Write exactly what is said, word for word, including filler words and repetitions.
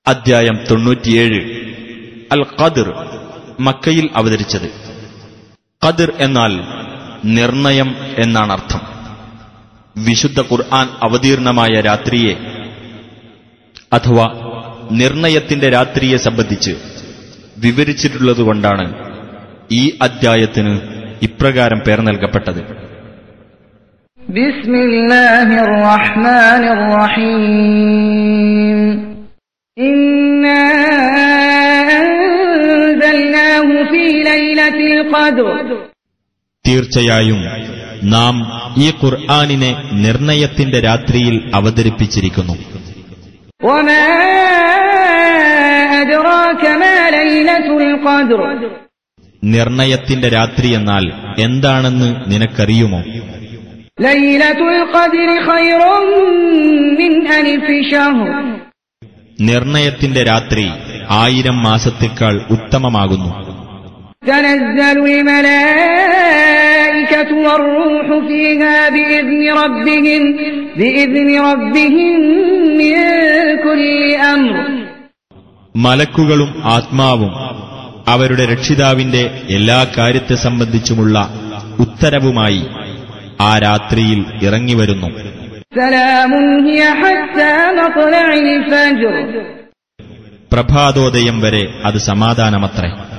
അദ്ധ്യായം തൊണ്ണൂറ്റിയേഴ്. അൽ ഖദ്ർ, മക്കയിൽ അവതരിച്ചത്. ഖദ്ർ എന്നാൽ നിർണയം എന്നാണ് അർത്ഥം. വിശുദ്ധ ഖുർആൻ അവതീർണമായ രാത്രിയെ അഥവാ നിർണയത്തിന്റെ രാത്രിയെ സംബന്ധിച്ച് വിവരിച്ചിട്ടുള്ളതുകൊണ്ടാണ് ഈ അദ്ധ്യായത്തിന് ഇപ്രകാരം പേർ നൽകപ്പെട്ടത്. ബിസ്മില്ലാഹിർ റഹ്മാനിർ റഹീം. ഇന്നാ അൻസൽനാഹു ഫീ ലൈലത്തിൽ ഖദ്ർ. തീർച്ചയായും നാം ഈ ഖുർആനിനെ നിർണയത്തിന്റെ രാത്രിയിൽ അവതരിപ്പിച്ചിരിക്കുന്നു. വമാ അദ്റാക മാ ലൈലത്തുൽ ഖദ്ർ. നിർണയത്തിന്റെ രാത്രി എന്നാൽ എന്താണെന്ന് നിനക്കറിയുമോ? ലൈലത്തുൽ ഖദ്രി ഖൈറുൻ മിൻ അൽഫി ശഹ്ർ. നിർണയത്തിന്റെ രാത്രി ആയിരം മാസത്തേക്കാൾ ഉത്തമമാകുന്നു. തനസ്സലുൽ മലായികതു വറൂഹു ഫീഹാ ബിഇദ്നി റബ്ബിഹിം ബിഇദ്നി റബ്ബിഹിം മിൻ കുല്ലി അംർ. മലക്കുകളും ആത്മാവും അവരുടെ രക്ഷിതാവിന്റെ എല്ലാ കാര്യത്തെ സംബന്ധിച്ചുമുള്ള ഉത്തരവുമായി ആ രാത്രിയിൽ ഇറങ്ങിവരുന്നു. സലാമുൻ ഹിയ ഹത്താ മത്ലഇൽ ഫജ്ർ. പ്രഭാതോദയം വരെ അത് സമാധാനമത്രേ.